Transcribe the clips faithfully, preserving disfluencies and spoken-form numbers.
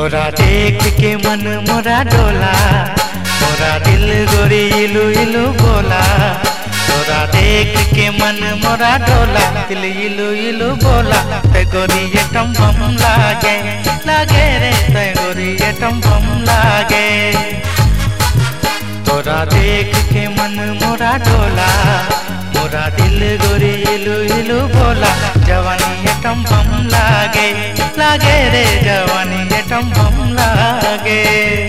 तोरा देख के मन मोरा डोला, मोरा दिल गोरी इलू इलू बोला। तोरा देख के मन मोरा डोला, दिल इलू इलू बोला। ते गोरी ये टम बम लागे, लागे रे ते गोरी ये टम बम लागे। तोरा देख के मन मोरा डोला, मोरा दिल गोरी इलू इलू बोला। जवानी ये टम बम लागे, लागे रे जवानी ये टम बम लागे।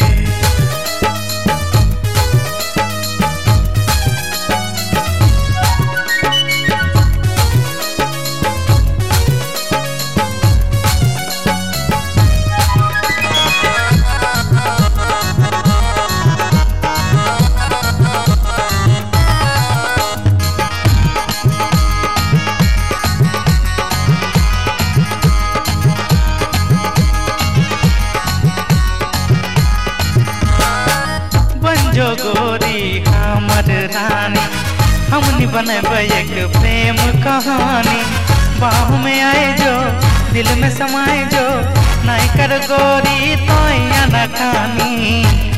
जो गोरी हमर रानी, हमनी बनबे एक प्रेम कहानी। बाहों में आए जो, दिल में समाए जो, नहीं कर गोरी तो न खानी।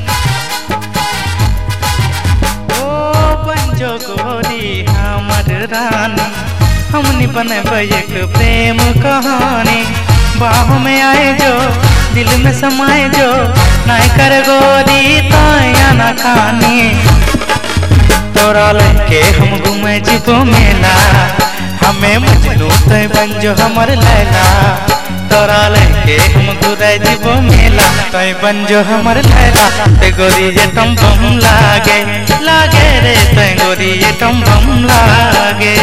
ओ बंजो गोरी हमर रानी, हमनी बनबे एक प्रेम कहानी। बाहों में आए जो, दिल में समाए जो, नहीं कर गोरी तो न खानी। तोरा लगे हम घूमे जीबो मेला, हमें मजनू तो बंजो हमर लैला। तोरा लगे हम घूरे जीबो मेला, तो बंजो हमर लैला। ते गोरी ये टम बम लागे, लागे रे ते गोरी ये टम बम लागे।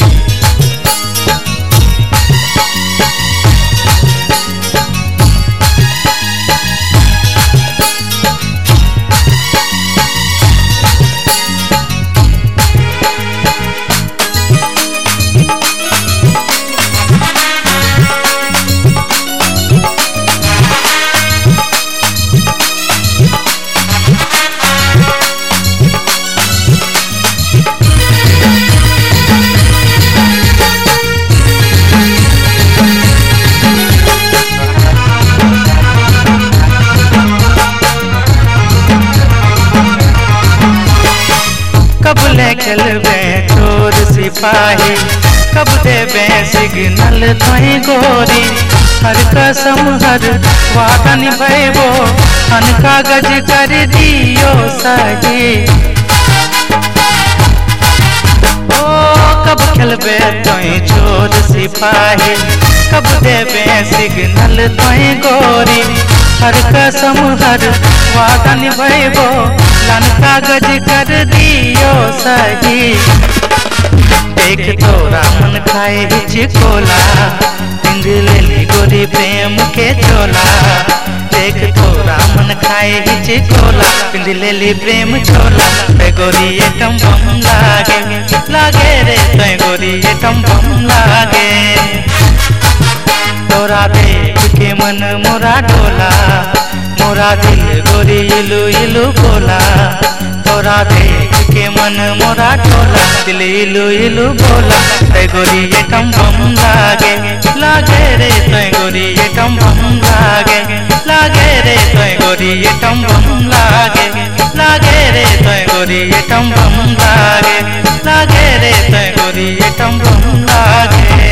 कब ले खेलबे चोर सिपाही, कब देबे सिग्नल तोई गोरी। हर कसम हर वादा निभैबो, अन कागज कर दियो सही। ओ कब खेलबे तोई चोर सिपाही, कब देबे सिग्नल तोई गोरी। हर कसम हर वादा निभैबो, लन कागज कर दियो सही। देख तोरा मन खाए हिचकोला, पिंध लेली गोरी प्रेम के चोला। देख तोरा मन खाए हिचकोला, पिंध लेली प्रेम चोला। ते गोरी ये टम बम लागे, लागे रे ते गोरी ये टम बम लागे। तोरा देख के मन मोरा डोला, मोरा दिल गोरी इलू इलू बोला। तोरा देख के मन मोरा डोला, दिल इलू इलू बोला। ते गोरी ये टम बम लागे, लागे रे ते गोरी ये टम बम लागे। लागे रे ते गोरी ये टम बम लागे, लागे रे ते गोरी ये टम बम लागे। लागे रे ते गोरी ये टम बम लागे।